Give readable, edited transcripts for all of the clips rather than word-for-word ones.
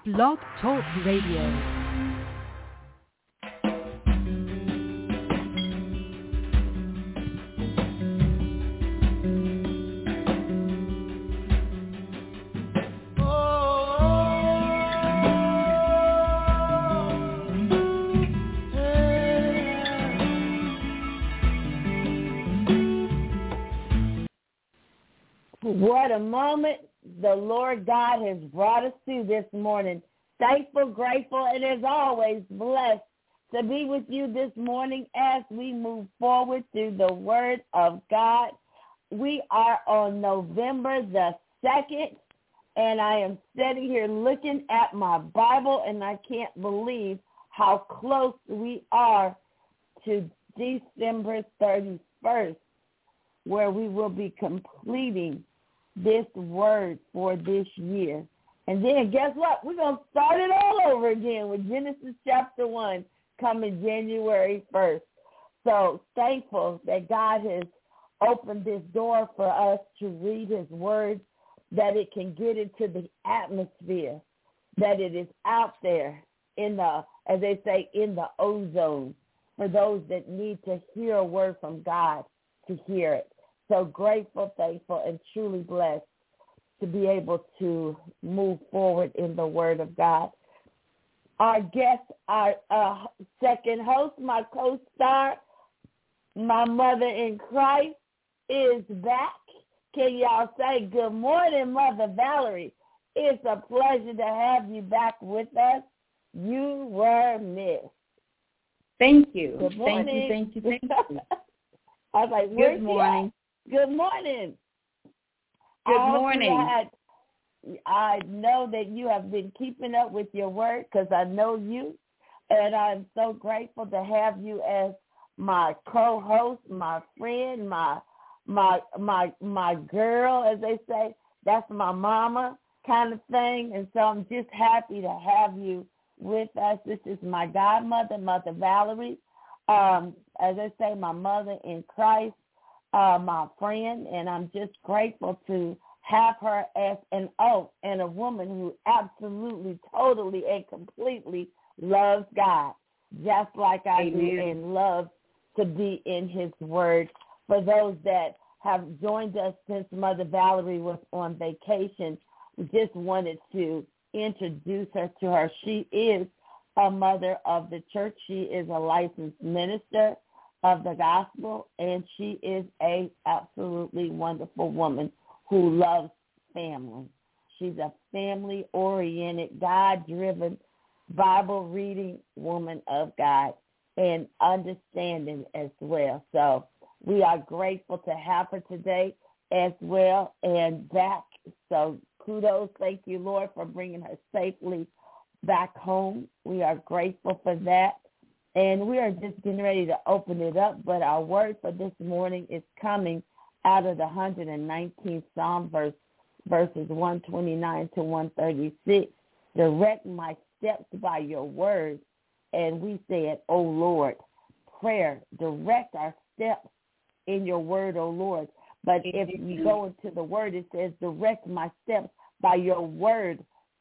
Blog Talk Radio. What a moment the Lord God has brought us to this morning. Thankful, grateful, and as always, blessed to be with you this morning as we move forward through the Word of God. We are on November the 2nd, and I am sitting here looking at my Bible, and I can't believe how close we are to December 31st, where we will be completing this word for this year. And then guess what? We're going to start it all over again with Genesis chapter 1 coming January 1st. So thankful that God has opened this door for us to read his word, that it can get into the atmosphere, that it is out there in the, as they say, in the ozone for those that need to hear a word from God to hear it. So grateful, thankful, and truly blessed to be able to move forward in the Word of God. Our guest, our second host, my co-star, my mother in Christ, is back. Can y'all say good morning, Mother Valerie? It's a pleasure to have you back with us. You were missed. Thank you. Good morning. Thank you. I was like, good morning. Good morning. Good morning. I know that you have been keeping up with your work because I know you, and I'm so grateful to have you as my co-host, my friend, my girl, as they say. That's my mama kind of thing, and so I'm just happy to have you with us. This is my godmother, Mother Valerie. As I say, my mother in Christ. My friend, and I'm just grateful to have her as an oath and a woman who absolutely, totally, and completely loves God, just like I Amen. do, and love to be in his word. For those that have joined us since Mother Valerie was on vacation, we just wanted to introduce her to her. She is a mother of the church. She is a licensed minister of the gospel, and she is a absolutely wonderful woman who loves family. She's a family-oriented, God-driven, Bible-reading woman of God and understanding as well. So we are grateful to have her today as well and back. So kudos, thank you, Lord, for bringing her safely back home. We are grateful for that. And we are just getting ready to open it up, but our word for this morning is coming out of the 119th Psalm, verses 129 to 136. Direct my steps by your word. And we said, O Lord, prayer, direct our steps in your word, O Lord. But if you go into the word, it says, direct my steps by your word,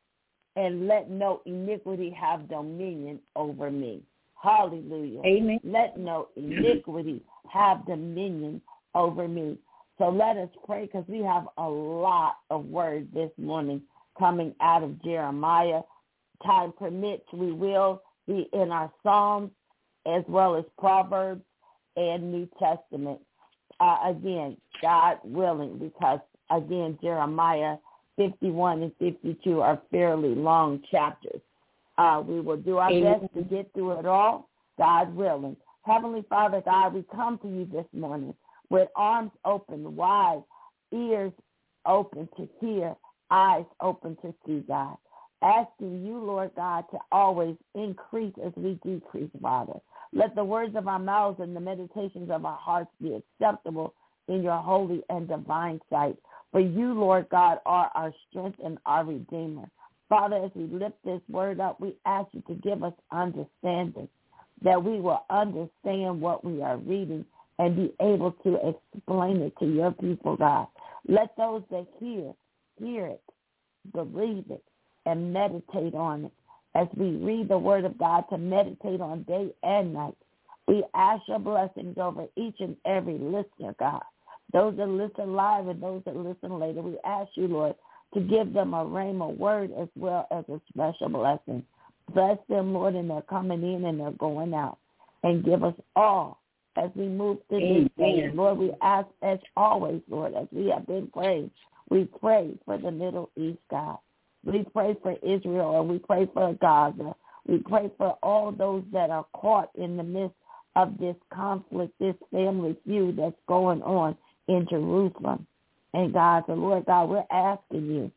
and let no iniquity have dominion over me. Hallelujah. Amen. Let no iniquity have dominion over me. So let us pray, because we have a lot of words this morning coming out of Jeremiah. Time permits, we will be in our Psalms as well as Proverbs and New Testament. Again, God willing, because, again, Jeremiah 51 and 52 are fairly long chapters. We will do our best to get through it all, God willing. Heavenly Father, God, we come to you this morning with arms open wide, ears open to hear, eyes open to see, God. Asking you, Lord God, to always increase as we decrease, Father. Let the words of our mouths and the meditations of our hearts be acceptable in your holy and divine sight. For you, Lord God, are our strength and our Redeemer. Father, as we lift this word up, we ask you to give us understanding, that we will understand what we are reading and be able to explain it to your people, God. Let those that hear it, believe it, and meditate on it. As we read the word of God, to meditate on day and night. We ask your blessings over each and every listener, God. Those that listen live and those that listen later, we ask you, Lord, to give them a rhema word as well as a special blessing. Bless them, Lord, and they're coming in and they're going out. And give us all as we move through this day. Lord, we ask as always, Lord, as we have been praying, we pray for the Middle East, God. We pray for Israel and we pray for Gaza. We pray for all those that are caught in the midst of this conflict, this family feud that's going on in Jerusalem. And God, the Lord God, we're asking you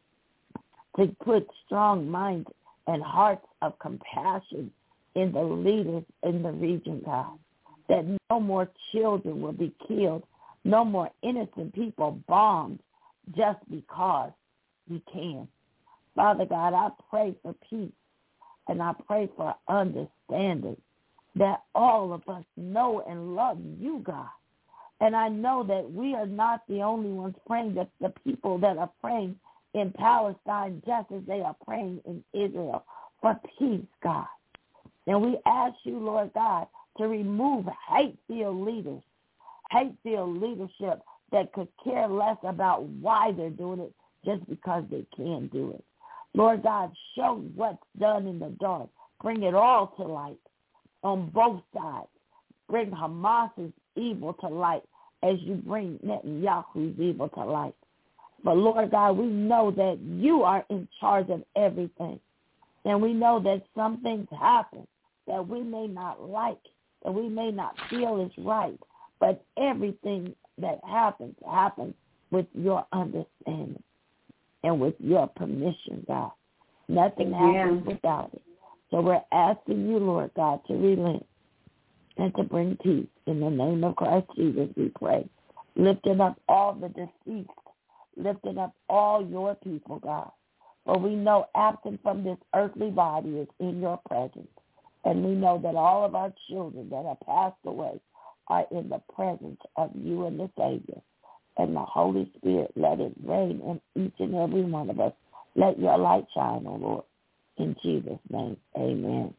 to put strong minds and hearts of compassion in the leaders in the region, God, that no more children will be killed, no more innocent people bombed just because we can. Father God, I pray for peace and I pray for understanding that all of us know and love you, God. And I know that we are not the only ones praying, that the people that are praying in Palestine just as they are praying in Israel for peace, God. And we ask you, Lord God, to remove hate-filled leaders, hate-filled leadership that could care less about why they're doing it just because they can do it. Lord God, show what's done in the dark. Bring it all to light on both sides. Bring Hamas's evil to light as you bring Netanyahu's evil to light. But Lord God, we know that you are in charge of everything. And we know that some things happen that we may not like, that we may not feel is right. But everything that happens with your understanding and with your permission, God. Nothing happens without it. So we're asking you, Lord God, to relent and to bring peace. In the name of Christ Jesus, we pray. Lifting up all the deceased, lifting up all your people, God. For we know absent from this earthly body is in your presence. And we know that all of our children that have passed away are in the presence of you and the Savior. And the Holy Spirit, let it reign in each and every one of us. Let your light shine, O Lord. In Jesus' name, amen.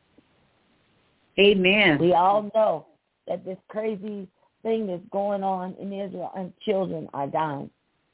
Amen. We all know that this crazy thing is going on in Israel and children are dying.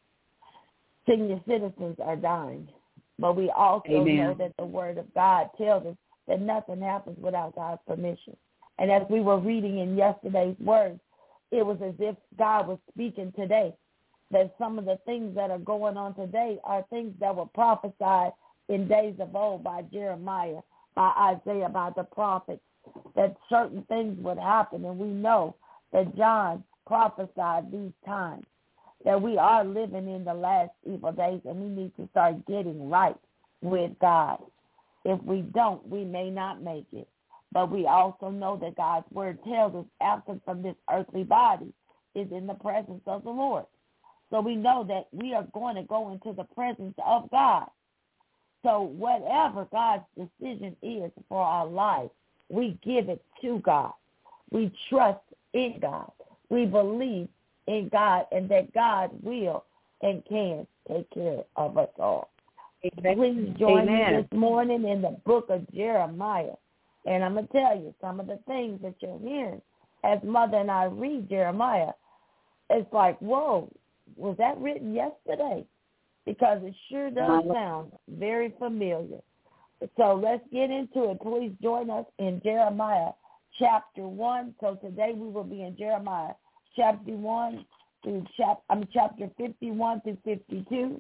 Senior citizens are dying. But we also know that the word of God tells us that nothing happens without God's permission. And as we were reading in yesterday's words, it was as if God was speaking today, that some of the things that are going on today are things that were prophesied in days of old by Jeremiah, by Isaiah, by the prophets, that certain things would happen. And we know that John prophesied these times, that we are living in the last evil days, and we need to start getting right with God. If we don't, we may not make it. But we also know that God's word tells us absent from this earthly body is in the presence of the Lord. So we know that we are going to go into the presence of God. So whatever God's decision is for our life, we give it to God. We trust in God. We believe in God and that God will and can take care of us all. Please join me this morning in the book of Jeremiah. And I'm going to tell you some of the things that you're hearing as Mother and I read Jeremiah. It's like, whoa, was that written yesterday? Because it sure does sound very familiar. So let's get into it. Please join us in Jeremiah chapter 1. So today we will be in Jeremiah chapter 1 through chapter 51 through 52.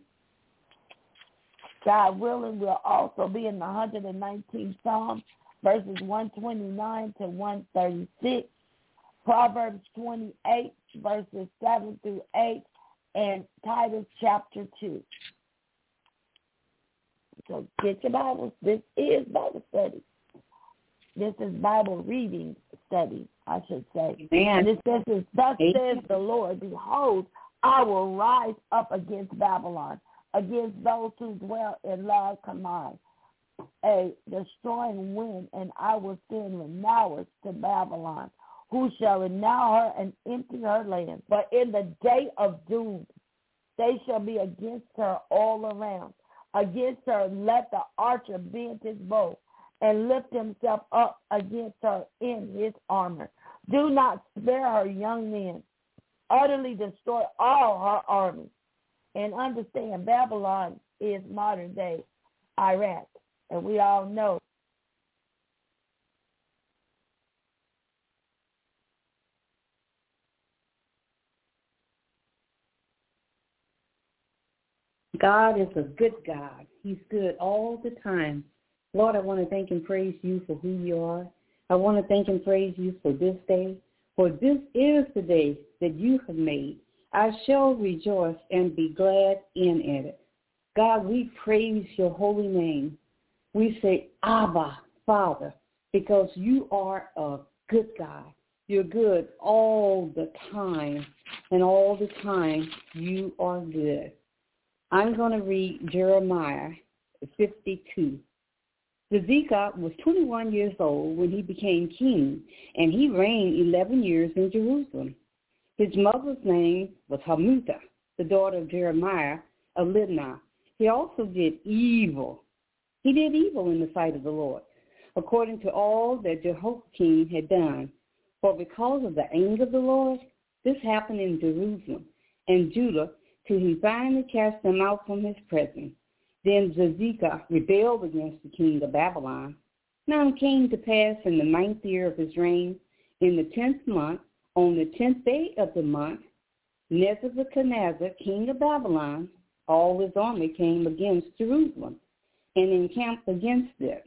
God willing, we'll also be in the 119th Psalm, verses 129 to 136, Proverbs 28, verses 7 through 8, and Titus chapter 2. So get your Bibles. This is Bible study. This is Bible reading study, I should say. Amen. And it says, thus says the Lord, behold, I will rise up against Babylon, against those who dwell in Lod Kamai, a destroying wind, and I will send renowers to Babylon, who shall renow her and empty her land. But in the day of doom, they shall be against her all around, against her, let the archer bend his bow and lift himself up against her in his armor. Do not spare her young men. Utterly destroy all her armies. And understand, Babylon is modern-day Iraq. And we all know God is a good God. He's good all the time. Lord, I want to thank and praise you for who you are. I want to thank and praise you for this day, for this is the day that you have made. I shall rejoice and be glad in it. God, we praise your holy name. We say, Abba, Father, because you are a good God. You're good all the time, and all the time you are good. I'm going to read Jeremiah 52. Zedekiah was 21 years old when he became king, and he reigned 11 years in Jerusalem. His mother's name was Hamutha, the daughter of Jeremiah of Libnah. He also did evil. He did evil in the sight of the Lord, according to all that Jehoiakim had done. For because of the anger of the Lord, this happened in Jerusalem and Judah, till he finally cast them out from his presence. Then Zedekiah rebelled against the king of Babylon. Now it came to pass in the 9th year of his reign, in the 10th month, on the 10th day of the month, Nebuchadnezzar, king of Babylon, all his army came against Jerusalem and encamped against it.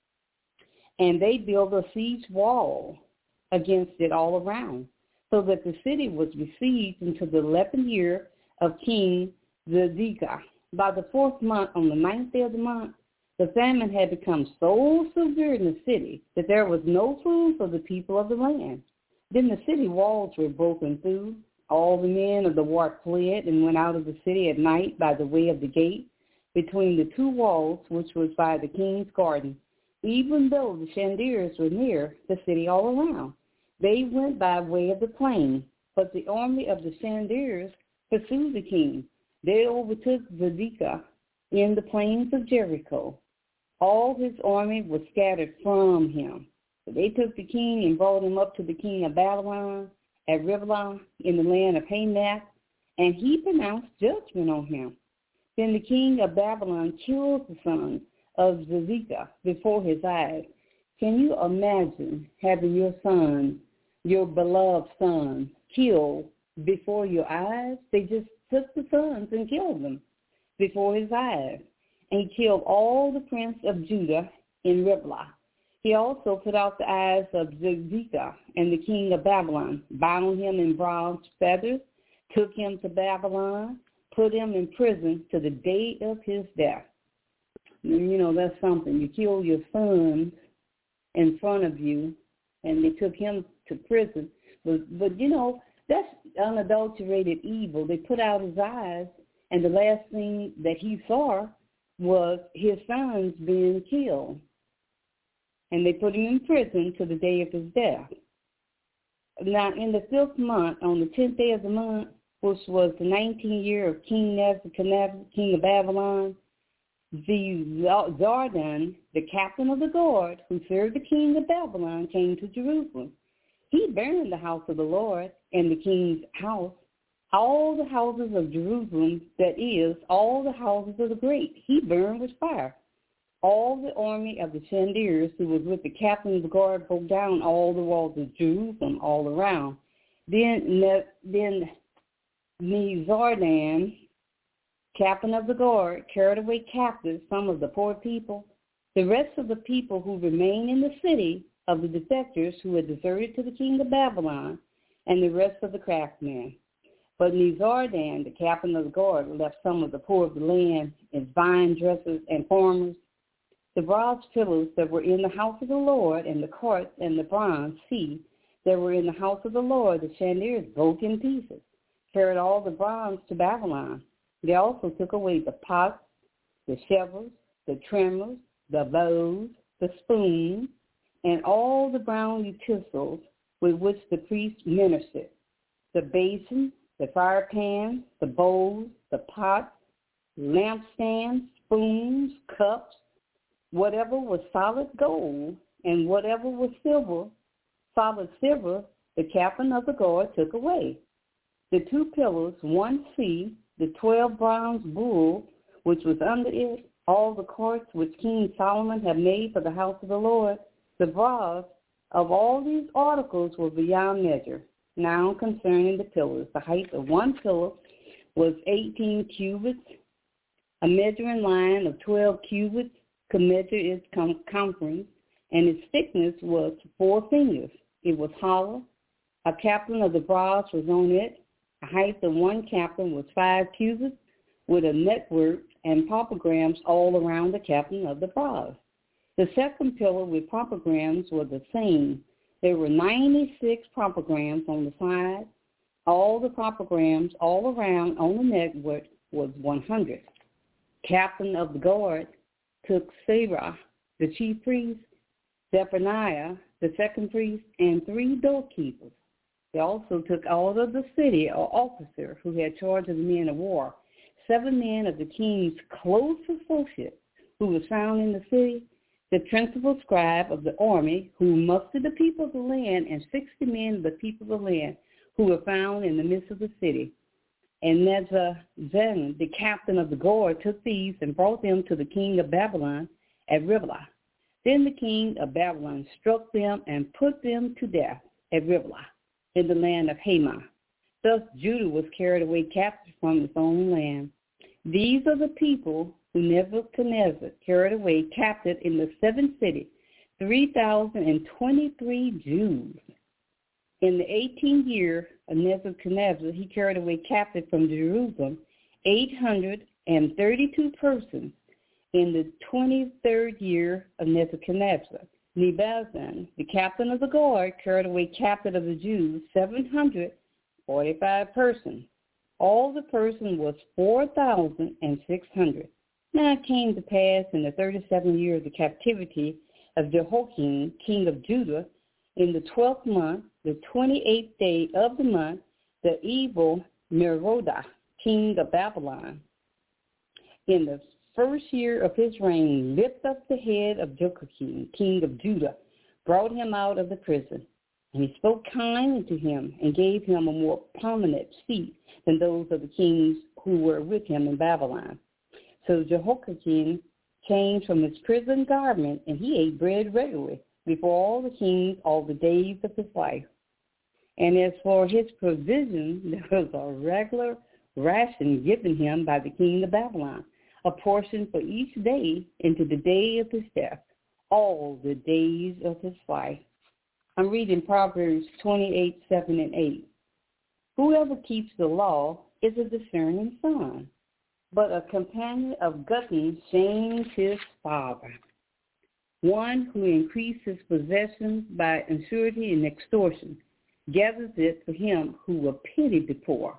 And they built a siege wall against it all around, so that the city was besieged until the 11th year of King Zedekiah. By the 4th month, on the 9th day of the month, the famine had become so severe in the city that there was no food for the people of the land. Then the city walls were broken through. All the men of the war fled and went out of the city at night by the way of the gate between the two walls, which was by the king's garden, even though the Chanders were near the city all around. They went by way of the plain, but the army of the Chanders pursued the king. They overtook Zedekiah in the plains of Jericho. All his army was scattered from him. So they took the king and brought him up to the king of Babylon at Riblah in the land of Hamath, and he pronounced judgment on him. Then the king of Babylon killed the sons of Zedekiah before his eyes. Can you imagine having your sons, your beloved sons, killed before your eyes? They just took the sons and killed them before his eyes. And he killed all the prince of Judah in Riblah. He also put out the eyes of Zedekiah and the king of Babylon, bound him in bronze feathers, took him to Babylon, put him in prison to the day of his death. You know, that's something. You kill your sons in front of you, and they took him to prison. But you know, that's unadulterated evil. They put out his eyes, and the last thing that he saw was his sons being killed. And they put him in prison to the day of his death. Now, in the 5th month, on the 10th day of the month, which was the 19th year of King Nebuchadnezzar, king of Babylon, the Zardan, the captain of the guard, who served the king of Babylon, came to Jerusalem. He burned the house of the Lord and the king's house, all the houses of Jerusalem, that is, all the houses of the great. He burned with fire. All the army of the Chanders who was with the captain of the guard broke down all the walls of Jerusalem all around. Then Nezardan, captain of the guard, carried away captive some of the poor people. The rest of the people who remained in the city of the defectors who had deserted to the king of Babylon, and the rest of the craftsmen. But Nezardan, the captain of the guard, left some of the poor of the land as vine dressers and farmers. The bronze pillars that were in the house of the Lord, and the carts and the bronze seat that were in the house of the Lord, the chandeliers broke in pieces, carried all the bronze to Babylon. They also took away the pots, the shovels, the trimmers, the bowls, the spoons, and all the brown utensils with which the priests ministered, the basins, the fire pans, the bowls, the pots, lampstands, spoons, cups, whatever was solid gold, and whatever was solid silver, the captain of the guard took away. The 2 pillars, 1 sea, the 12 bronze bulls, which was under it, all the courts which King Solomon had made for the house of the Lord, the brass of all these articles were beyond measure. Now concerning the pillars, the height of 1 pillar was 18 cubits. A measuring line of 12 cubits could measure its circumference, and its thickness was 4 fingers. It was hollow. A captain of the brass was on it. The height of 1 captain was 5 cubits, with a network and popograms all around the captain of the brass. The second pillar with popograms were the same. There were 96 popograms on the side. All the popograms all around on the network was 100. Captain of the guard took Sarah, the chief priest, Zephaniah, the second priest, and 3 doorkeepers. They also took all of the city or officer who had charge of the men of war, 7 men of the king's close associates who was found in the city, the principal scribe of the army who mustered the people of the land, and 60 men of the people of the land who were found in the midst of the city. And Nebuchadnezzar, the captain of the guard, took these and brought them to the king of Babylon at Riblah. Then the king of Babylon struck them and put them to death at Riblah in the land of Hamath. Thus Judah was carried away captive from its own land. These are the people who Nebuchadnezzar carried away captive in the 7th city, 3,023 Jews. In the 18th year of Nebuchadnezzar, he carried away captive from Jerusalem 832 persons. In the 23rd year of Nebuchadnezzar, Nebuzaradan, the captain of the guard, carried away captive of the Jews 745 persons. All the person was 4,600. Now it came to pass in the 37th year of the captivity of Jehoiakim, king of Judah, in the 12th month, the 28th day of the month, the evil Merodach, king of Babylon, in the first year of his reign, lifted up the head of Jehoiakim, king of Judah, brought him out of the prison. And he spoke kindly to him and gave him a more prominent seat than those of the kings who were with him in Babylon. So Jehoiakim changed from his prison garment, and he ate bread regularly before all the kings all the days of his life. And as for his provision, there was a regular ration given him by the king of Babylon, a portion for each day into the day of his death, all the days of his life. I'm reading Proverbs 28, 7 and 8. Whoever keeps the law is a discerning son, but a companion of gluttony shames his father. One who increases possessions by usurity and extortion gathers it for him who will pity the poor.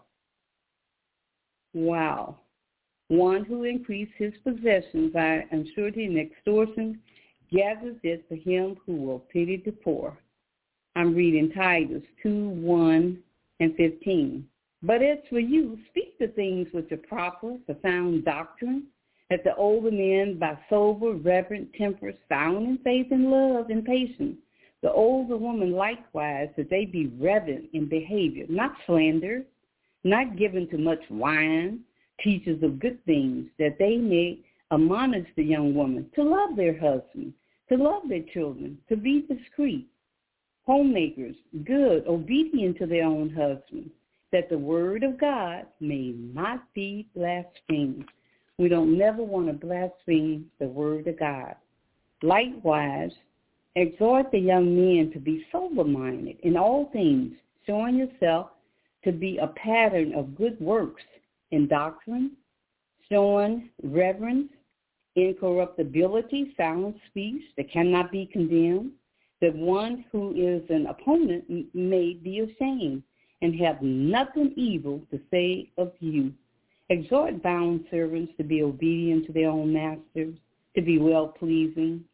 Wow. One who increases his possessions by usurity and extortion gathers it for him who will pity the poor. I'm reading Titus 2, 1 and 15. But as for you, speak the things which are proper for sound doctrine, that the older men by sober, reverent temper, sound in faith and love and patience, the older woman likewise, that they be reverent in behavior, not slanderers, not given to much wine, teachers of good things, that they may admonish the young woman to love their husbands, to love their children, to be discreet, homemakers, good, obedient to their own husbands, that the word of God may not be blasphemed. We don't never want to blaspheme the word of God. Likewise, exhort the young men to be sober-minded in all things, showing yourself to be a pattern of good works in doctrine, showing reverence, incorruptibility, sound speech that cannot be condemned, that one who is an opponent may be ashamed and have nothing evil to say of you. Exhort bound servants to be obedient to their own masters, to be well-pleasing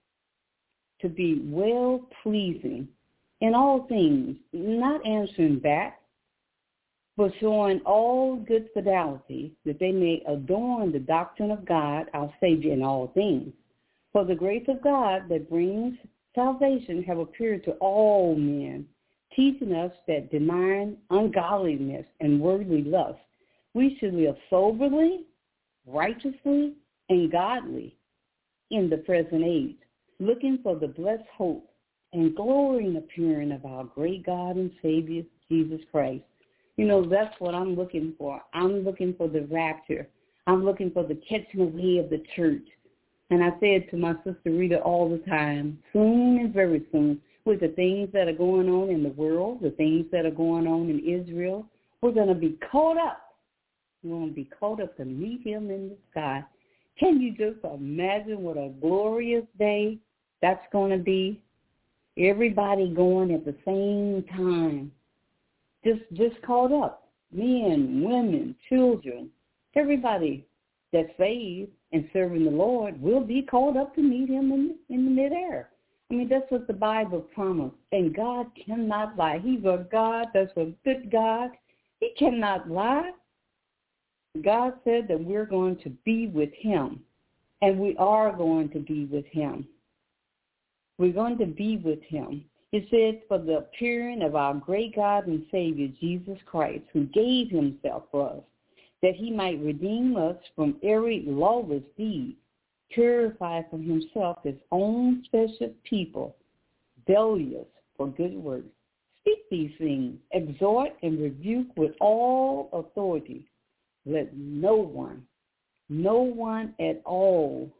in all things, not answering back, for showing all good fidelity, that they may adorn the doctrine of God, our Savior, in all things. For the grace of God that brings salvation have appeared to all men, teaching us that denying ungodliness and worldly lust, we should live soberly, righteously, and godly in the present age, looking for the blessed hope and glowing appearing of our great God and Savior, Jesus Christ. You know, that's what I'm looking for. I'm looking for the rapture. I'm looking for the catching away of the church. And I said to my sister Rita all the time, soon and very soon, with the things that are going on in the world, the things that are going on in Israel, we're going to be caught up. We're going to be caught up to meet him in the sky. Can you just imagine what a glorious day that's going to be? Everybody going at the same time. Just caught up. Men, women, children, everybody that's saved and serving the Lord will be called up to meet him in the midair. I mean, that's what the Bible promised. And God cannot lie. He's a God that's a good God. He cannot lie. God said that we're going to be with him, and we are going to be with him. We're going to be with him. It said, for the appearing of our great God and Savior, Jesus Christ, who gave himself for us, that he might redeem us from every lawless deed, purify for himself his own special people, zealous for good works. Speak these things, exhort and rebuke with all authority. Let no one at all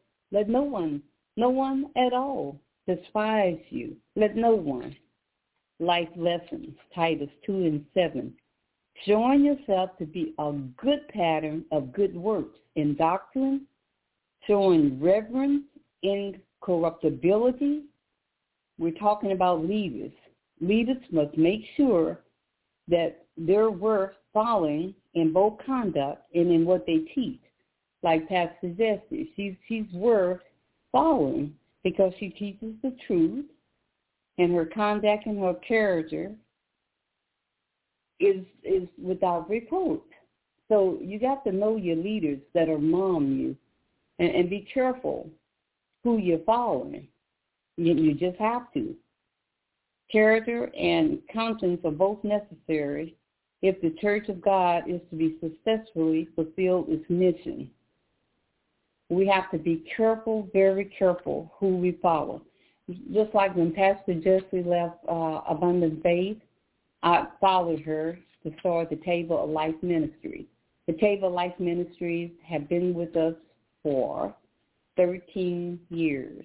despise you. Let no one. Life lessons, Titus 2:7. Showing yourself to be a good pattern of good works in doctrine, showing reverence, incorruptibility. We're talking about leaders. Leaders must make sure that they're worth following in both conduct and in what they teach. Like Pastor Jessie, she's worth following because she teaches the truth, and her conduct and her character is without reproach. So you got to know your leaders that are among you, and be careful who you're following. You just have to. Character and conscience are both necessary if the Church of God is to be successfully fulfill its mission. We have to be careful, very careful who we follow. Just like when Pastor Jessie left Abundant Faith, I followed her to start the Table of Life Ministry. The Table of Life Ministries have been with us for 13 years.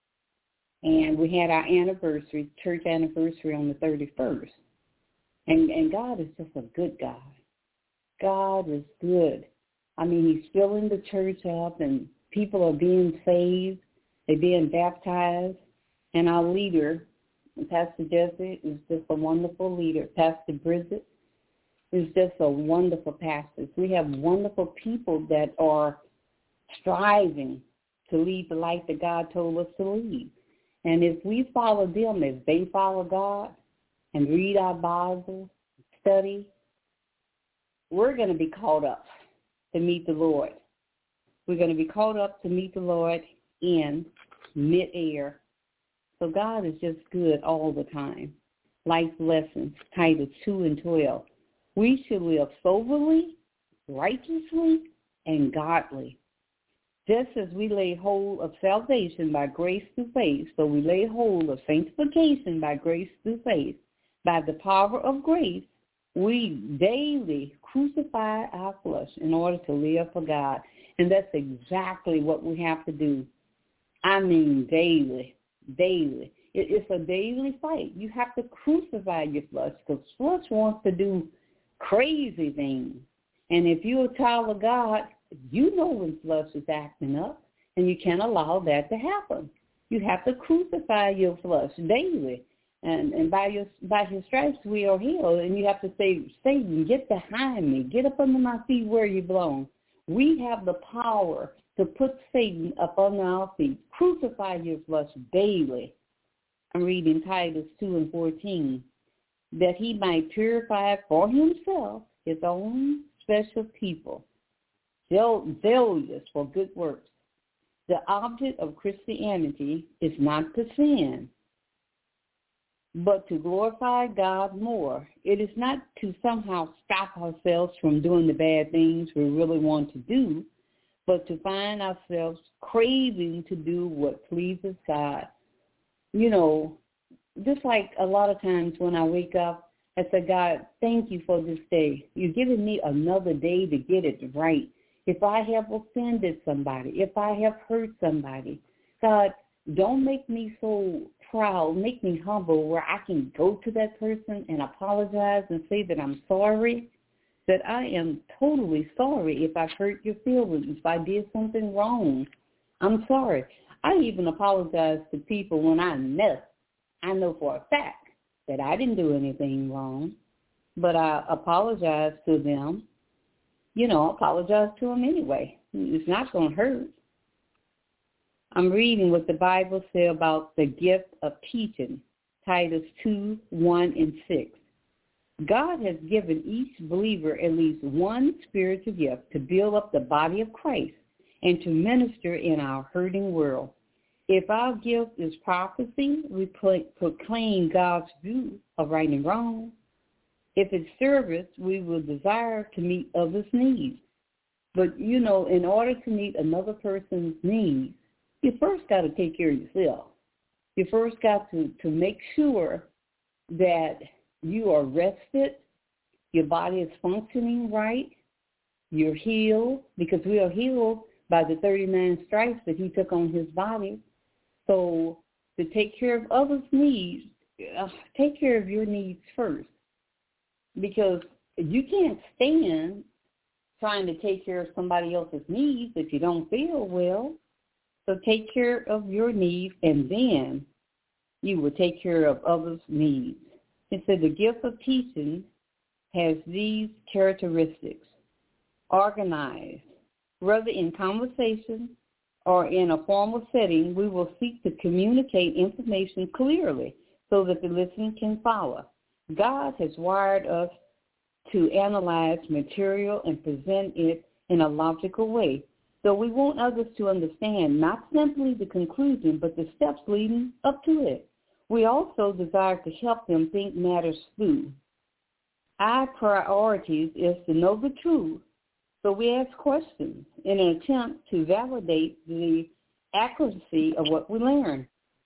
And we had our anniversary, church anniversary on the 31st. And God is just a good God. God is good. I mean, he's filling the church up, and people are being saved. They're being baptized. And our leader, Pastor Jesse, is just a wonderful leader. Pastor Bridget is just a wonderful pastor. We have wonderful people that are striving to lead the life that God told us to lead. And if we follow them, if they follow God and read our Bible, study, we're going to be caught up to meet the Lord. We're going to be caught up to meet the Lord in midair. So God is just good all the time. Life lessons, Titus 2:12. We should live soberly, righteously, and godly. Just as we lay hold of salvation by grace through faith, so we lay hold of sanctification by grace through faith. By the power of grace, we daily crucify our flesh in order to live for God. And that's exactly what we have to do. I mean daily. It's a daily fight. You have to crucify your flesh because flesh wants to do crazy things. And if you're a child of God, you know when flesh is acting up, and you can't allow that to happen. You have to crucify your flesh daily. And by his stripes we are healed. And you have to say, Satan, get behind me. Get up under my feet where you belong. We have the power to put Satan up under our feet. Crucify your flesh daily. I'm reading Titus 2:14. That he might purify for himself his own special people, zealous for good works. The object of Christianity is not to sin, but to glorify God more. It is not to somehow stop ourselves from doing the bad things we really want to do, but to find ourselves craving to do what pleases God. You know, just like a lot of times when I wake up, I say, God, thank you for this day. You're giving me another day to get it right. If I have offended somebody, if I have hurt somebody, God, don't make me so proud, make me humble where I can go to that person and apologize and say that I'm sorry, that I am totally sorry if I've hurt your feelings, if I did something wrong. I'm sorry. I even apologize to people when I mess. I know for a fact that I didn't do anything wrong, but I apologize to them. You know, apologize to them anyway. It's not going to hurt. I'm reading what the Bible says about the gift of teaching, Titus 2:1-6. God has given each believer at least one spiritual gift to build up the body of Christ and to minister in our hurting world. If our gift is prophecy, we proclaim God's view of right and wrong. If it's service, we will desire to meet others' needs. But, you know, in order to meet another person's needs, you first got to take care of yourself. You first got to make sure that you are rested, your body is functioning right, you're healed, because we are healed by the 39 stripes that he took on his body. So to take care of others' needs, take care of your needs first. Because you can't stand trying to take care of somebody else's needs if you don't feel well. So take care of your needs, and then you will take care of others' needs. It said the gift of teaching has these characteristics: organized. Whether in conversation or in a formal setting, we will seek to communicate information clearly so that the listener can follow. God has wired us to analyze material and present it in a logical way. So we want others to understand not simply the conclusion, but the steps leading up to it. We also desire to help them think matters through. Our priorities is to know the truth, so we ask questions in an attempt to validate the accuracy of what we learn.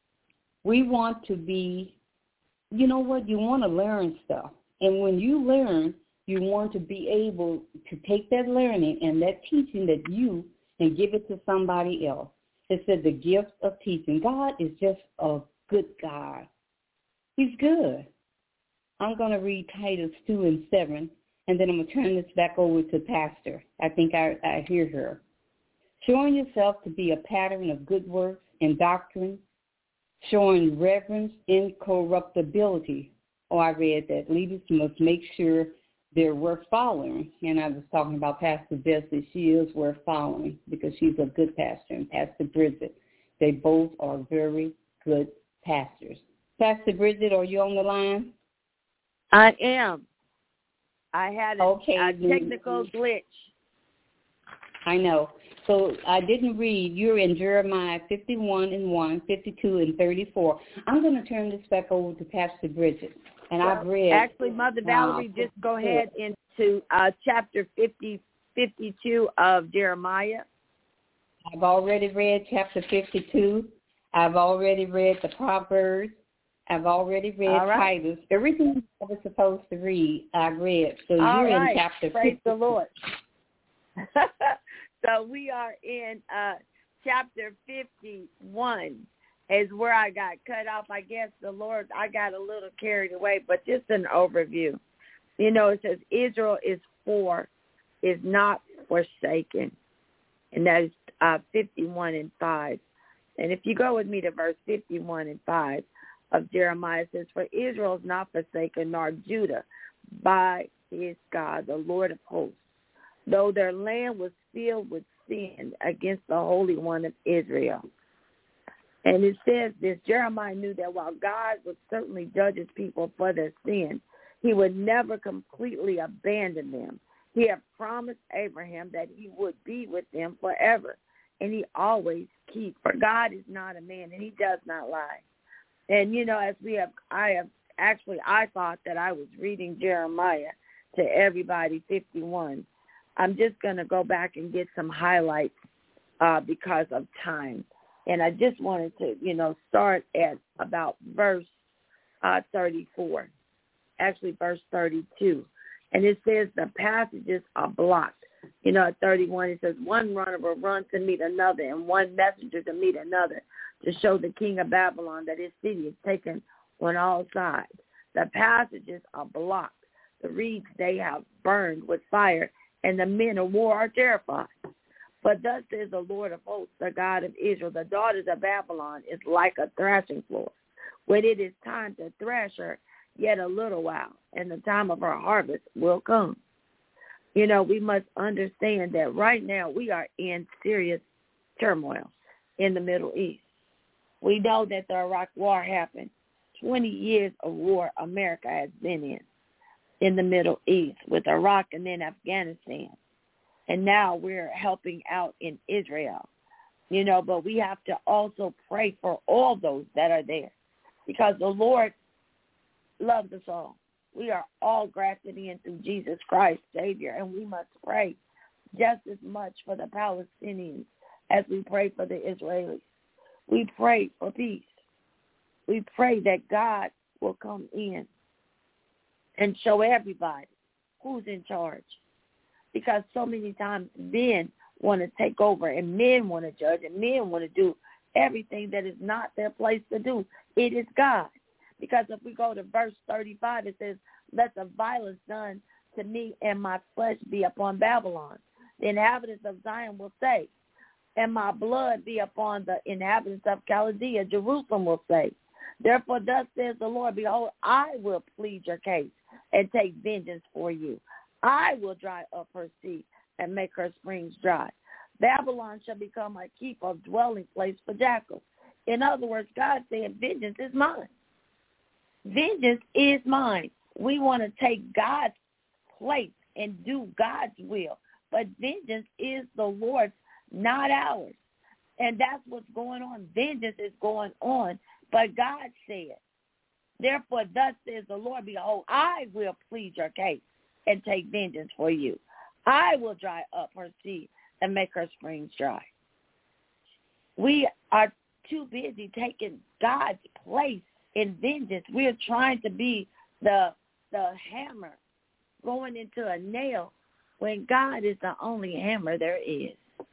We want to be, you know what, you want to learn stuff. And when you learn, you want to be able to take that learning and that teaching that you and give it to somebody else. It said the gift of teaching. God is just a good God. He's good. I'm going to read Titus 2:7, and then I'm going to turn this back over to Pastor. I think I hear her. Showing yourself to be a pattern of good works and doctrine, showing reverence, incorruptibility. Oh, I read that. Leaders must make sure they're worth following. And I was talking about Pastor Bessie. She is worth following because she's a good pastor. And Pastor Bridget, they both are very good pastors. Pastor Bridget, are you on the line? I am. I had a technical glitch. I know. So I didn't read. You're in Jeremiah 51:1, 52:34. I'm going to turn this back over to Pastor Bridget. And I've read. Actually, Mother Valerie, just go ahead into chapter 52 of Jeremiah. I've already read chapter 52. I've already read the Proverbs. I've already read Titus. Everything I was supposed to read, I read. So you're in chapter 52. Praise the Lord. So we are in chapter 51 is where I got cut off. I guess I got a little carried away, but just an overview. You know, it says Israel is not forsaken. And that is 51:5. And if you go with me to verse 51:5 of Jeremiah, it says, for Israel is not forsaken, nor Judah by his God, the Lord of hosts, though their land was filled with sin against the Holy One of Israel. And it says this, Jeremiah knew that while God would certainly judge his people for their sin, He would never completely abandon them. He had promised Abraham that he would be with them forever, and he always keeps. For God is not a man, and he does not lie. And, you know, I thought that I was reading Jeremiah to everybody, 51. I'm just going to go back and get some highlights because of time. And I just wanted to, you know, start at about verse 34, actually verse 32. And it says the passages are blocked. You know, at 31, it says, one runner will run to meet another and one messenger to meet another to show the king of Babylon that his city is taken on all sides. The passages are blocked. The reeds they have burned with fire, and the men of war are terrified. But thus says the Lord of hosts, the God of Israel, the daughters of Babylon is like a thrashing floor. When it is time to thrash her, yet a little while, and the time of her harvest will come. You know, we must understand that right now we are in serious turmoil in the Middle East. We know that the Iraq War happened. 20 years of war America has been in the Middle East with Iraq and then Afghanistan. And now we're helping out in Israel. You know, but we have to also pray for all those that are there because the Lord loves us all. We are all grafted in through Jesus Christ, Savior, and we must pray just as much for the Palestinians as we pray for the Israelis. We pray for peace. We pray that God will come in and show everybody who's in charge. Because so many times men want to take over and men want to judge and men want to do everything that is not their place to do. It is God. Because if we go to verse 35, it says, let the violence done to me and my flesh be upon Babylon. The inhabitants of Zion will say, and my blood be upon the inhabitants of Chaldea. Jerusalem will say, therefore thus says the Lord, behold, I will plead your case and take vengeance for you. I will dry up her sea and make her springs dry. Babylon shall become a keep of dwelling place for jackals. In other words, God said, vengeance is mine. Vengeance is mine. We want to take God's place and do God's will. But vengeance is the Lord's, not ours. And that's what's going on. Vengeance is going on. But God said, therefore, thus says the Lord, behold, I will plead your case and take vengeance for you. I will dry up her sea and make her springs dry. We are too busy taking God's place in vengeance. We are trying to be the hammer going into a nail when God is the only hammer there is.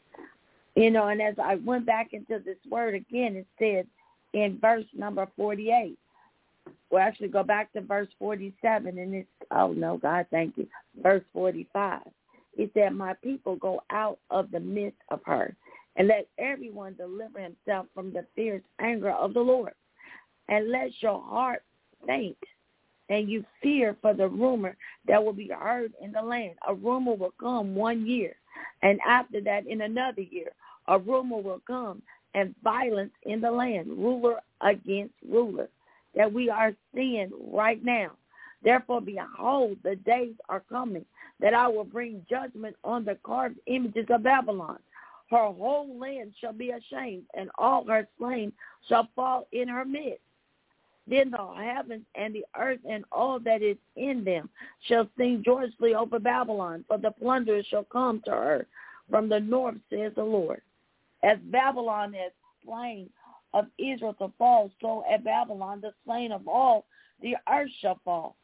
You know, and as I went back into this word again, it said in verse number 48, we'll actually go back to verse 47, and it's, oh no, God, thank you, verse 45. It said, my people go out of the midst of her, and let everyone deliver himself from the fierce anger of the Lord. And let your heart faint, and you fear for the rumor that will be heard in the land. A rumor will come 1 year, and after that in another year, a rumor will come, and violence in the land, ruler against ruler, that we are seeing right now. Therefore, behold, the days are coming that I will bring judgment on the carved images of Babylon. Her whole land shall be ashamed, and all her slain shall fall in her midst. Then the heavens and the earth and all that is in them shall sing joyously over Babylon, for the plunderers shall come to her from the north, says the Lord. As Babylon has slain of Israel to fall, so at Babylon the slain of all the earth shall fall.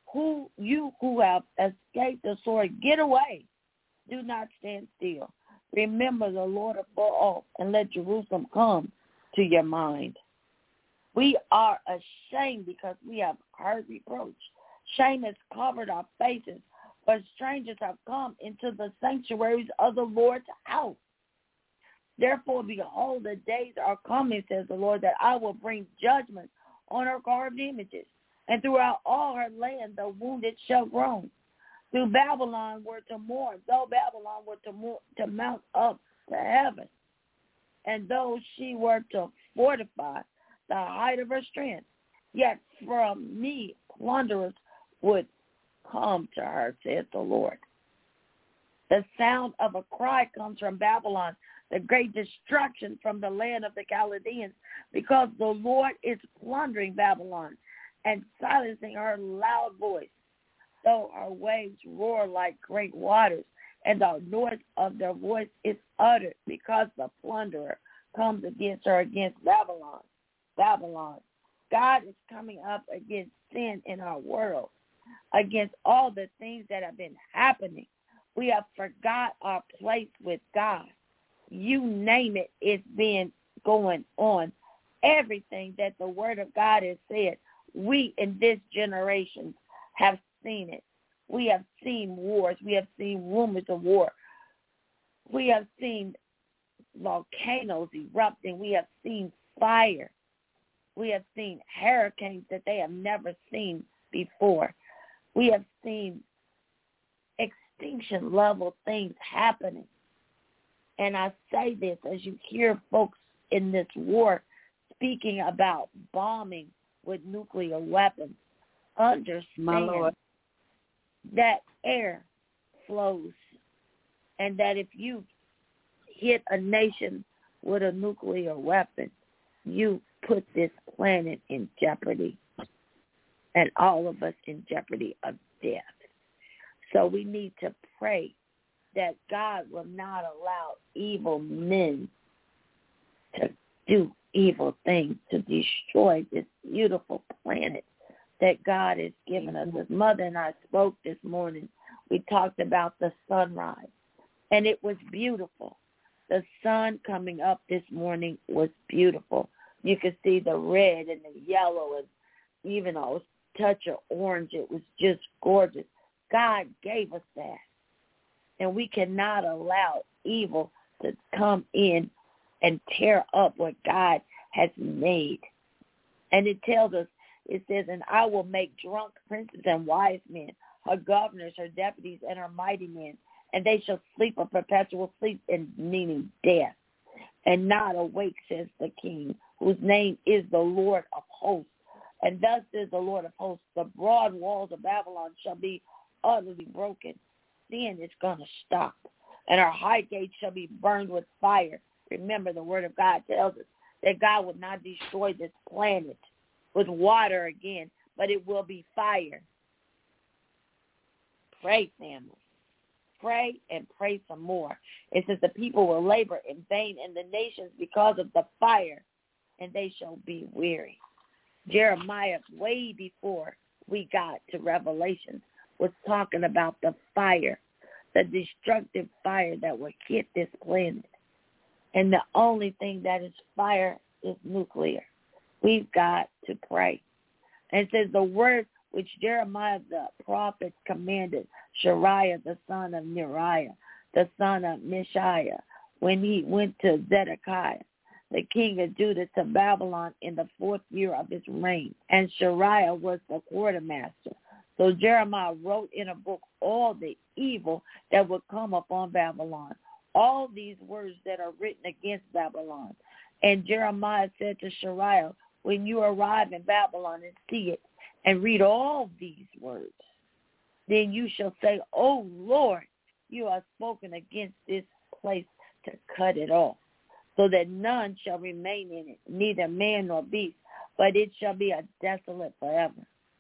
You who have escaped the sword, get away. Do not stand still. Remember the Lord afar off, and let Jerusalem come to your mind. We are ashamed because we have heard reproach. Shame has covered our faces, for strangers have come into the sanctuaries of the Lord's house. Therefore, behold, the days are coming, says the Lord, that I will bring judgment on her carved images, and throughout all her land the wounded shall groan. Through Babylon were to mourn, though Babylon were to mount up to heaven, and though she were to fortify the height of her strength, yet from me plunderers would come to her, saith the Lord. The sound of a cry comes from Babylon, the great destruction from the land of the Chaldeans, because the Lord is plundering Babylon and silencing her loud voice. Though her waves roar like great waters, and the noise of their voice is uttered, because the plunderer comes against her, against Babylon. Babylon. God is coming up against sin in our world, against all the things that have been happening. We have forgot our place with God. You name it, it's been going on. Everything that the Word of God has said, we in this generation have seen it. We have seen wars. We have seen rumors of war. We have seen volcanoes erupting. We have seen fire. We have seen hurricanes that they have never seen before. We have seen extinction level things happening. And I say this as you hear folks in this war speaking about bombing with nuclear weapons. Understand that air flows, and that if you hit a nation with a nuclear weapon, you put this planet in jeopardy, and all of us in jeopardy of death. So we need to pray that God will not allow evil men to do evil things, to destroy this beautiful planet that God has given us. As Mother and I spoke this morning, we talked about the sunrise, and it was beautiful. The sun coming up this morning was beautiful. You could see the red and the yellow and even a touch of orange. It was just gorgeous. God gave us that. And we cannot allow evil to come in and tear up what God has made. And it tells us, it says, and I will make drunk princes and wise men, her governors, her deputies, and her mighty men, and they shall sleep a perpetual sleep, and meaning death, and not awake, says the King, whose name is the Lord of hosts. And thus says the Lord of hosts, the broad walls of Babylon shall be utterly broken. Sin is going to stop, and our high gates shall be burned with fire. Remember, the word of God tells us that God would not destroy this planet with water again, but it will be fire. Pray, family. Pray and pray some more. It says the people will labor in vain in the nations because of the fire, and they shall be weary. Jeremiah, way before we got to Revelation, was talking about the fire, the destructive fire that will hit this planet. And the only thing that is fire is nuclear. We've got to pray. And it says the word which Jeremiah the prophet commanded Shariah the son of Neriah, the son of Mishiah, when he went to Zedekiah, the king of Judah, to Babylon in the 4th year of his reign. And Shariah was the quartermaster. So Jeremiah wrote in a book all the evil that would come upon Babylon, all these words that are written against Babylon. And Jeremiah said to Shariah, when you arrive in Babylon and see it and read all these words, then you shall say, O Lord, you have spoken against this place to cut it off, so that none shall remain in it, neither man nor beast, but it shall be a desolate forever.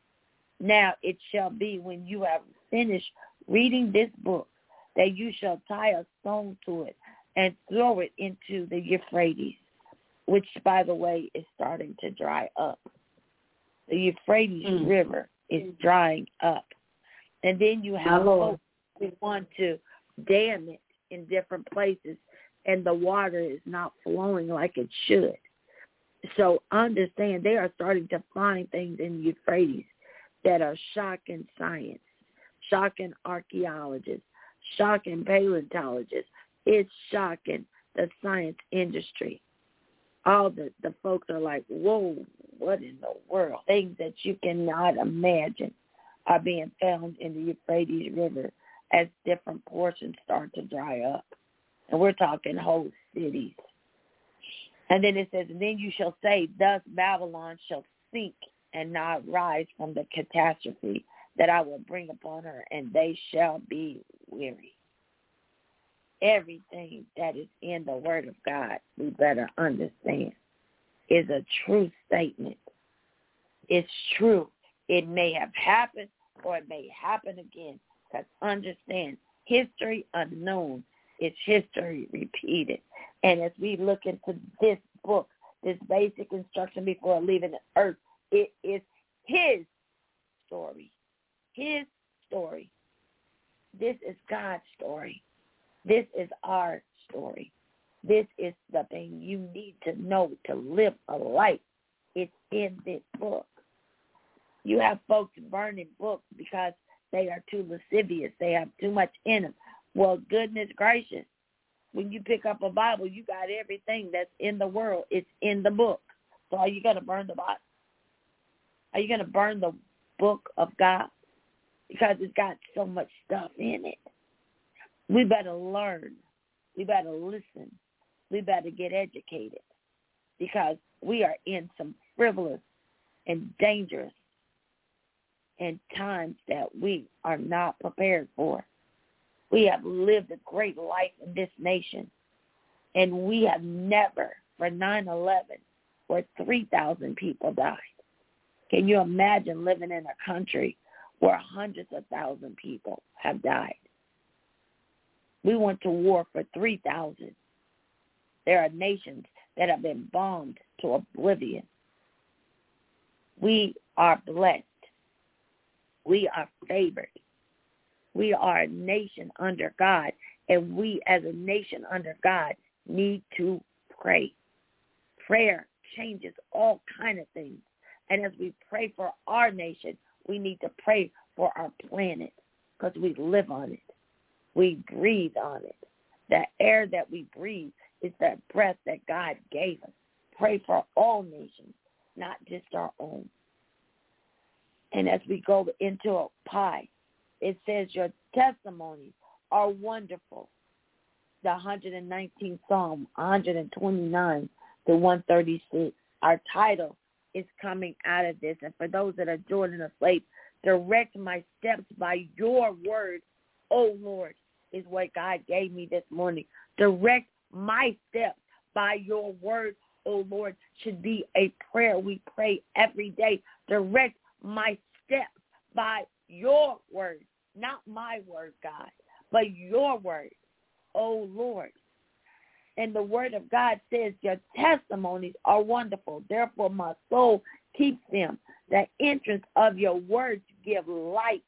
Now it shall be when you have finished reading this book that you shall tie a stone to it and throw it into the Euphrates, which, by the way, is starting to dry up. The Euphrates River is drying up. And then you have folks who want to dam it in different places, and the water is not flowing like it should. So understand, they are starting to find things in the Euphrates that are shocking science, shocking archaeologists, shocking paleontologists. It's shocking the science industry. All the folks are like, whoa, what in the world? Things that you cannot imagine are being found in the Euphrates River as different portions start to dry up. And we're talking whole cities. And then it says, and then you shall say, thus Babylon shall sink and not rise from the catastrophe that I will bring upon her, and they shall be weary. Everything that is in the Word of God, we better understand, is a true statement. It's true. It may have happened or it may happen again. Because understand, history unknown is history repeated. And as we look into this book, this basic instruction before leaving the earth, it is his story. His story. This is God's story. This is our story. This is the thing you need to know to live a life. It's in this book. You have folks burning books because they are too lascivious. They have too much in them. Well, goodness gracious, when you pick up a Bible, you got everything that's in the world. It's in the book. So are you going to burn the Bible? Are you going to burn the book of God? Because it's got so much stuff in it. We better learn. We better listen. We better get educated. Because we are in some frivolous and dangerous and times that we are not prepared for. We have lived a great life in this nation, and we have never, for 9/11, where 3,000 people died. Can you imagine living in a country where hundreds of thousands people have died? We went to war for 3,000. There are nations that have been bombed to oblivion. We are blessed. We are favored. We are a nation under God, and we as a nation under God need to pray. Prayer changes all kinds of things. And as we pray for our nation, we need to pray for our planet because we live on it. We breathe on it. The air that we breathe is that breath that God gave us. Pray for all nations, not just our own. And as we go into a pie, it says your testimonies are wonderful. The 119th Psalm, 129 to 136. Our title is coming out of this. And for those that are joining us late, direct my steps by your word, O Lord, is what God gave me this morning. Direct my steps by your word, O Lord, should be a prayer we pray every day. Direct my steps by your word, not my word, God, but your word, O Lord. And the word of God says your testimonies are wonderful. Therefore, my soul keeps them. The entrance of your words give light.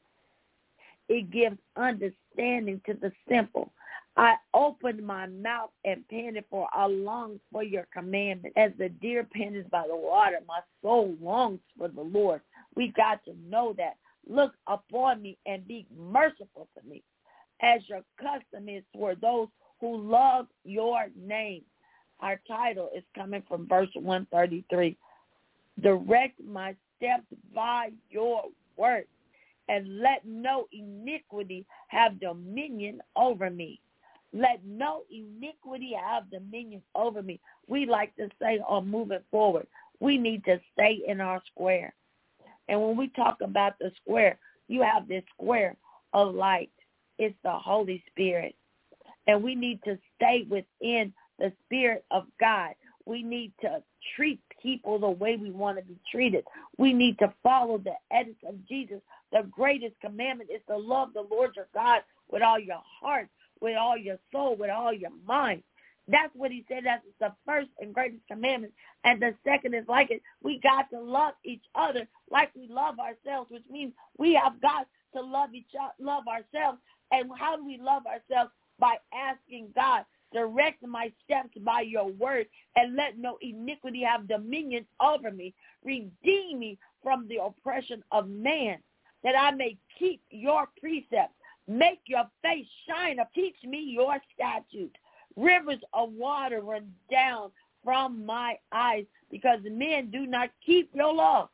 It gives understanding to the simple. I opened my mouth and panted for I longed for your commandment. As the deer panteth by the water, my soul longs for the Lord. We got to know that. Look upon me and be merciful to me, as your custom is for those who love your name. Our title is coming from verse 133. Direct my steps by your word, and let no iniquity have dominion over me. Let no iniquity have dominion over me. We like to say on moving forward, we need to stay in our square. And when we talk about the square, you have this square of light. It's the Holy Spirit. And we need to stay within the Spirit of God. We need to treat people the way we want to be treated. We need to follow the edicts of Jesus. The greatest commandment is to love the Lord your God with all your heart, with all your soul, with all your mind. That's what he said. That's the first and greatest commandment. And the second is like it. We got to love each other like we love ourselves, which means we have got to love ourselves. And how do we love ourselves? By asking God, direct my steps by your word, and let no iniquity have dominion over me. Redeem me from the oppression of man, that I may keep your precepts. Make your face shine up. Teach me your statutes. Rivers of water run down from my eyes, because men do not keep your law.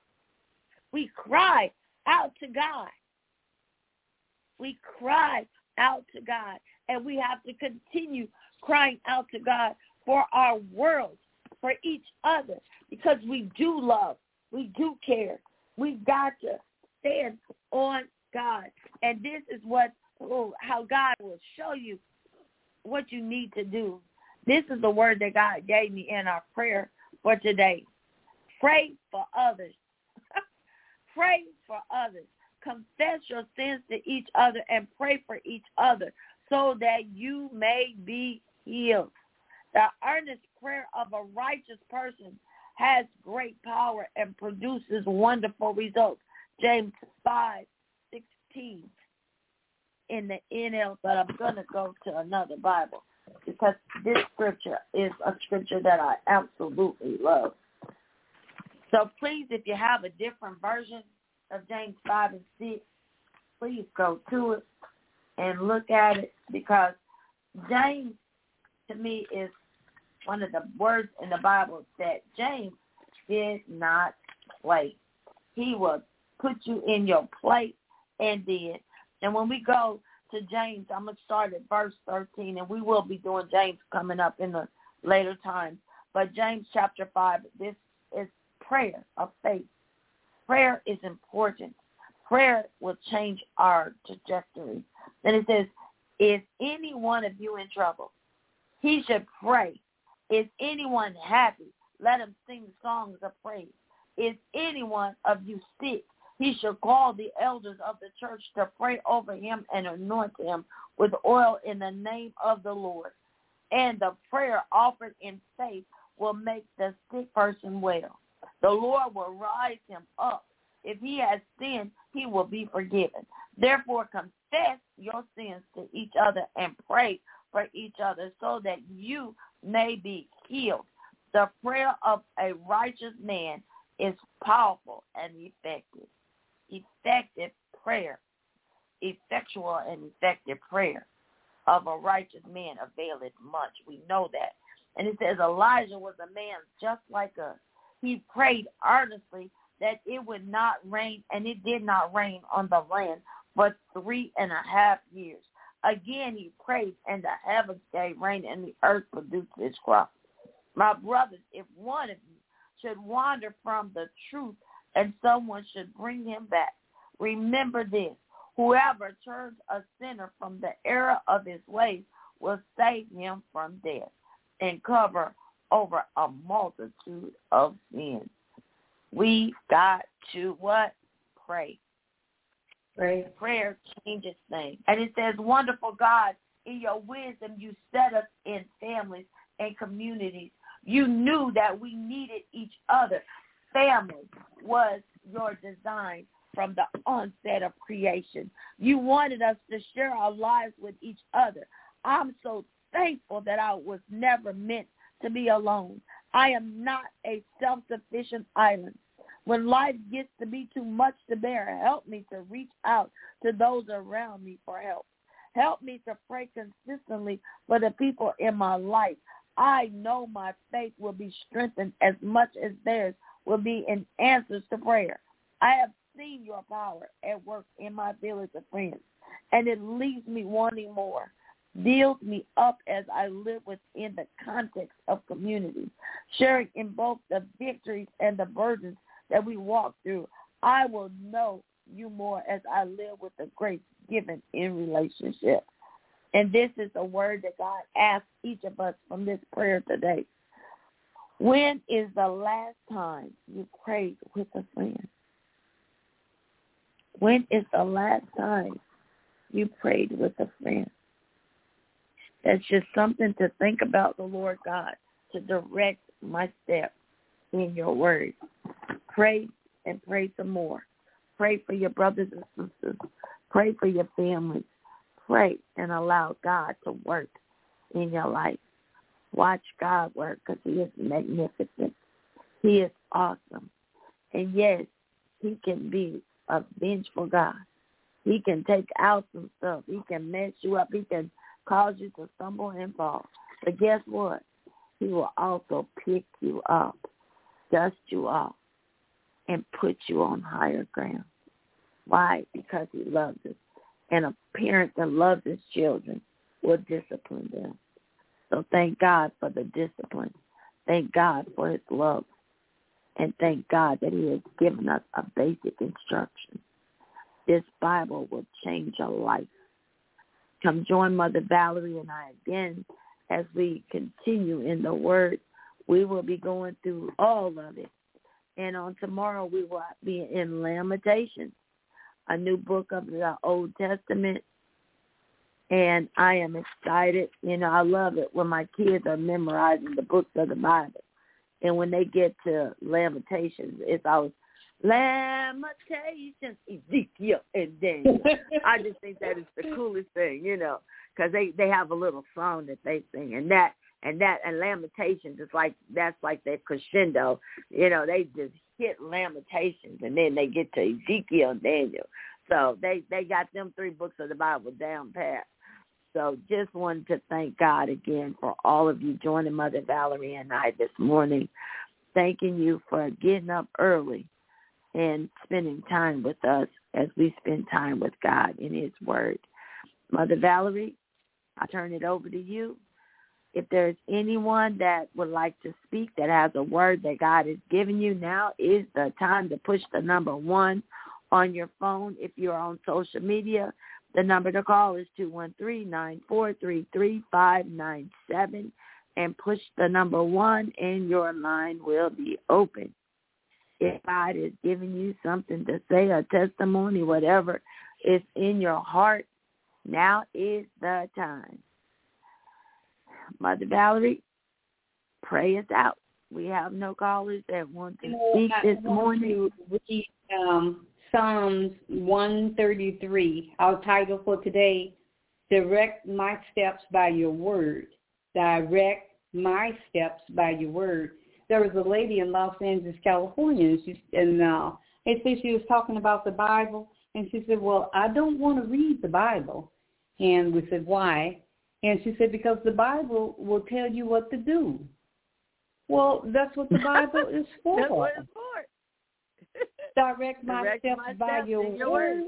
We cry out to God. We cry out to God. And we have to continue crying out to God for our world, for each other, because we do love. We do care. We've got to stand on God. And this is how God will show you what you need to do. This is the word that God gave me in our prayer for today. Pray for others. Pray for others. Confess your sins to each other and pray for each other so that you may be healed. The earnest prayer of a righteous person has great power and produces wonderful results. James 5:16 in the NL, but I'm going to go to another Bible because this scripture is a scripture that I absolutely love. So please, if you have a different version of James 5:6, please go to it and look at it, because James, to me, is one of the words in the Bible that James did not play. He will put you in your place and did. And when we go to James, I'm going to start at verse 13, and we will be doing James coming up in the later times. But James chapter 5, this is prayer of faith. Prayer is important. Prayer will change our trajectory. And it says, is any one of you in trouble? He should pray. Is anyone happy? Let him sing songs of praise. Is anyone of you sick? He should call the elders of the church to pray over him and anoint him with oil in the name of the Lord. And the prayer offered in faith will make the sick person well. The Lord will rise him up. If he has sinned, he will be forgiven. Therefore, confess your sins to each other and pray for each other so that you may be healed. The prayer of a righteous man is powerful and effective. Effective prayer, effectual and effective prayer of a righteous man availeth much. We know that. And it says Elijah was a man just like us. He prayed earnestly that it would not rain, and it did not rain on the land for 3.5 years. Again he prayed, and the heavens gave rain, and the earth produced its crop. My brothers, if one of you should wander from the truth and someone should bring him back, remember this: whoever turns a sinner from the error of his ways will save him from death and cover over a multitude of sins. We've got to what? Pray. Prayer changes things. And it says, wonderful God, in your wisdom you set us in families and communities. You knew that we needed each other. Family was your design from the onset of creation. You wanted us to share our lives with each other. I'm so thankful that I was never meant to be alone. I am not a self-sufficient island. When life gets to be too much to bear, help me to reach out to those around me for help. Help me to pray consistently for the people in my life. I know my faith will be strengthened as much as theirs will be in answers to prayer. I have seen your power at work in my village of friends, and it leaves me wanting more. Build me up as I live within the context of community, sharing in both the victories and the burdens that we walk through. I will know you more as I live with the grace given in relationship. And this is the word that God asks each of us from this prayer today. When is the last time you prayed with a friend? When is the last time you prayed with a friend? That's just something to think about, the Lord God, to direct my steps in your word. Pray and pray some more. Pray for your brothers and sisters. Pray for your families. Pray and allow God to work in your life. Watch God work, because he is magnificent. He is awesome. And yes, he can be a vengeful God. He can take out some stuff. He can mess you up. He can cause you to stumble and fall. But guess what? He will also pick you up, dust you off, and put you on higher ground. Why? Because he loves us. And a parent that loves his children will discipline them. So thank God for the discipline. Thank God for his love. And thank God that he has given us a basic instruction. This Bible will change a life. Come join Mother Valerie and I again as we continue in the Word. We will be going through all of it. And on tomorrow we will be in Lamentations, a new book of the Old Testament. And I am excited. I love it when my kids are memorizing the books of the Bible. And when they get to Lamentations, it's always Lamentations, Ezekiel, and Daniel. I just think that is the coolest thing, because they have a little song that they sing, and Lamentations is that's like their crescendo. They just hit Lamentations, and then they get to Ezekiel and Daniel. So they got them 3 books of the Bible down pat. So just wanted to thank God again for all of you joining Mother Valerie and I this morning, thanking you for getting up early and spending time with us as we spend time with God in His Word. Mother Valerie, I turn it over to you. If there's anyone that would like to speak that has a word that God has given you, now is the time to push the number 1 on your phone. If you're on social media, the number to call is 213-943-3597, and push the number 1 and your line will be open. If God is giving you something to say, a testimony, whatever is in your heart, now is the time. Mother Valerie, pray us out. We have no callers that want to speak this morning. Read Psalms 133. Our title for today, Direct My Steps by Your Word. Direct my steps by your word. There was a lady in Los Angeles, California, and she was talking about the Bible, and she said, well, I don't want to read the Bible. And we said, why? And she said, because the Bible will tell you what to do. Well, that's what the Bible is for. That's what it's for. Direct my steps by your word.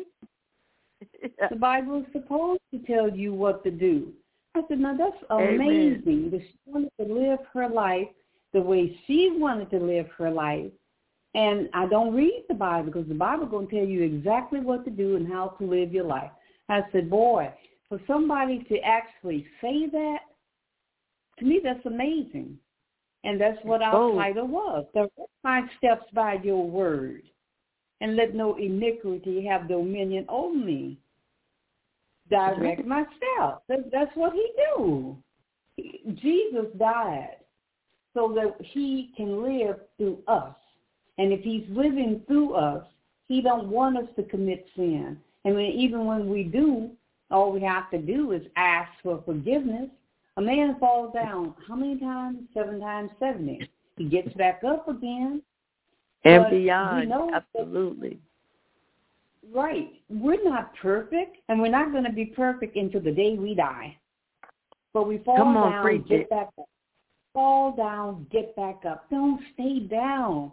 The Bible is supposed to tell you what to do. I said, now that's amazing. That she wanted to live her life the way she wanted to live her life. And I don't read the Bible because the Bible is going to tell you exactly what to do and how to live your life. I said, boy, for somebody to actually say that, to me that's amazing. And that's what our title was. Direct my steps by your word, and let no iniquity have dominion over me. Direct my steps. That's what he do. Jesus died so that he can live through us. And if he's living through us, he don't want us to commit sin. And even when we do, all we have to do is ask for forgiveness. A man falls down how many times? 7 times 70. He gets back up again. And beyond, absolutely. Right. We're not perfect, and we're not going to be perfect until the day we die. But we fall down, get back up. Fall down, get back up. Don't stay down.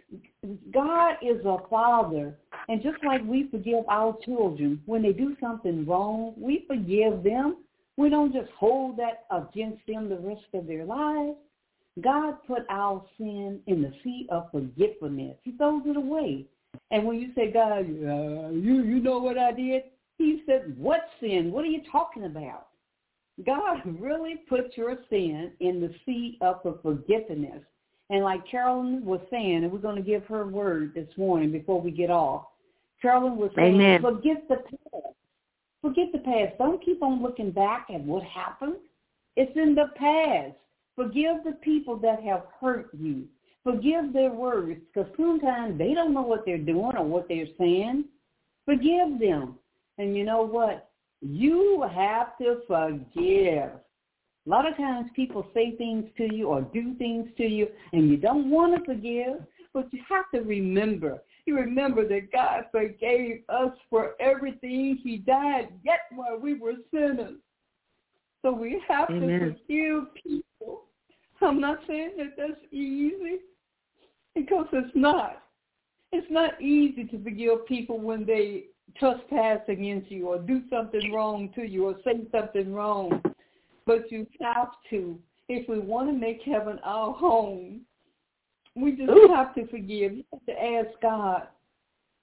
God is a father, and just like we forgive our children when they do something wrong, we forgive them. We don't just hold that against them the rest of their lives. God put our sin in the sea of forgetfulness. He throws it away. And when you say, God, you know what I did? He said, what sin? What are you talking about? God really put your sin in the sea of forgetfulness. And like Carolyn was saying, and we're going to give her word this morning before we get off, Carolyn was saying, Amen. Forget the past. Forget the past. Don't keep on looking back at what happened. It's in the past. Forgive the people that have hurt you. Forgive their words, because sometimes they don't know what they're doing or what they're saying. Forgive them. And you know what? You have to forgive. A lot of times people say things to you or do things to you, and you don't want to forgive, but you have to remember. You remember that God forgave us for everything. He died yet while we were sinners. So we have to forgive people. I'm not saying that that's easy, because it's not. It's not easy to forgive people when they trespass against you or do something wrong to you or say something wrong. But you have to. If we want to make heaven our home, we just have to forgive. You have to ask God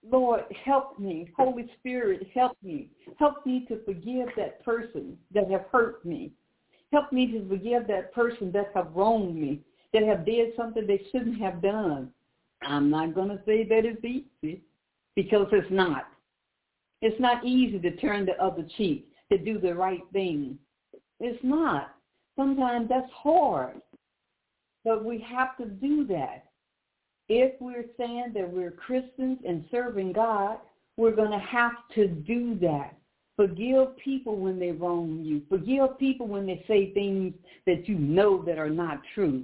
Lord, help me. Holy Spirit, help me. Help me to forgive that person that have hurt me. Help me to forgive that person that have wronged me, that have did something they shouldn't have done. I'm not going to say that it's easy, because it's not. It's not easy to turn the other cheek, to do the right thing. It's not. Sometimes that's hard. But we have to do that. If we're saying that we're Christians and serving God, we're going to have to do that. Forgive people when they wrong you. Forgive people when they say things that you know that are not true.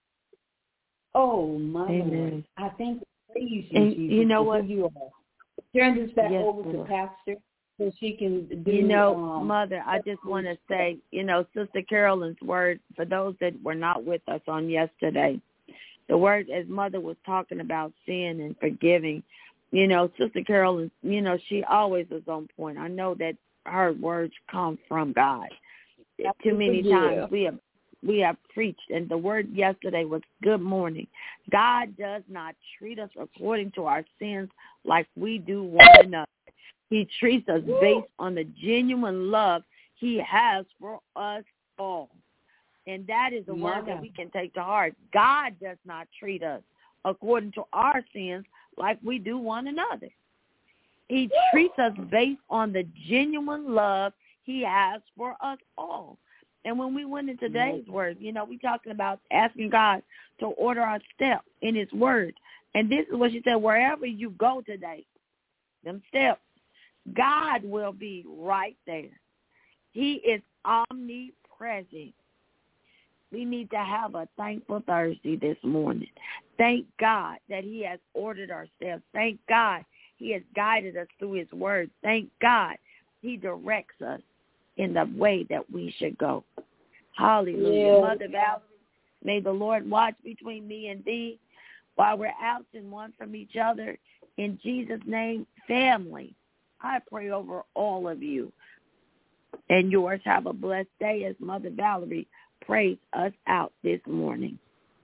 Oh, my Lord. I thank you, praise you, Jesus, you know what? You are. Turn this back over to Pastor so she can do. Mother, I just want to say, Sister Carolyn's word, for those that were not with us on yesterday, the word, as Mother was talking about sin and forgiving, Sister Carolyn, she always was on point. I know that her words come from God. Too many times we have preached, and the word yesterday was good morning. God does not treat us according to our sins like we do one another. He treats us based on the genuine love he has for us all. And that is the word that we can take to heart. God does not treat us according to our sins like we do one another. He treats us based on the genuine love he has for us all. And when we went into today's word, we talking about asking God to order our steps in his word. And this is what she said, wherever you go today, them steps, God will be right there. He is omnipresent. We need to have a thankful Thursday this morning. Thank God that he has ordered our steps. Thank God he has guided us through his word. Thank God he directs us in the way that we should go. Hallelujah. Yeah. Mother Valerie, may the Lord watch between me and thee while we're absent one from each other. In Jesus' name, family, I pray over all of you and yours. Have a blessed day as Mother Valerie prays us out this morning.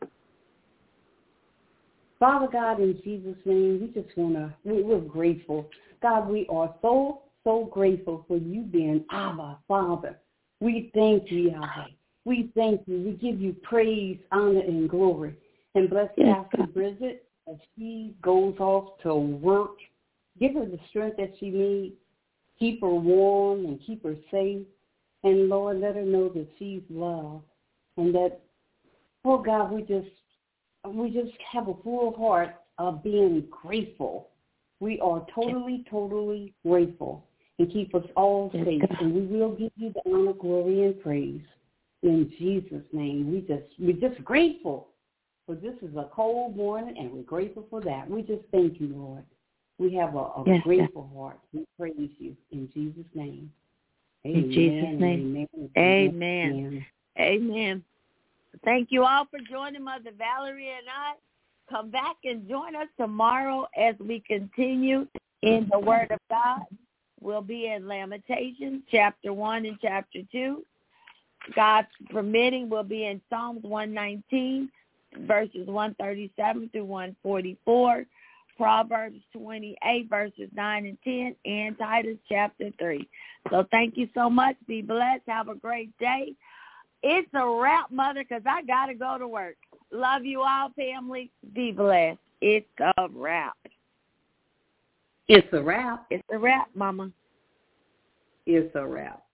Father God, in Jesus' name, we're grateful. God, we are so grateful for you being our Father. We thank you, Yahweh. We thank you. We give you praise, honor, and glory. And bless Pastor Bridget as she goes off to work. Give her the strength that she needs. Keep her warm and keep her safe. And, Lord, let her know that she's loved. And that, oh, God, we just have a full heart of being grateful. We are totally grateful. And keep us all safe. And we will give you the honor, glory, and praise. In Jesus' name, we're just grateful. For this is a cold morning, and we're grateful for that. We just thank you, Lord. We have a grateful heart. We praise you in Jesus' name. Amen. In Jesus' name. Amen. Amen. Thank you all for joining Mother Valerie and I. Come back and join us tomorrow as we continue in the Word of God. We'll be in Lamentations, chapter 1 and chapter 2. God permitting, we'll be in Psalms 119, verses 137 through 144, Proverbs 28, verses 9 and 10, and Titus chapter 3. So thank you so much. Be blessed. Have a great day. It's a wrap, Mother, because I got to go to work. Love you all, family. Be blessed. It's a wrap. It's a wrap. It's a wrap, Mama. It's a wrap.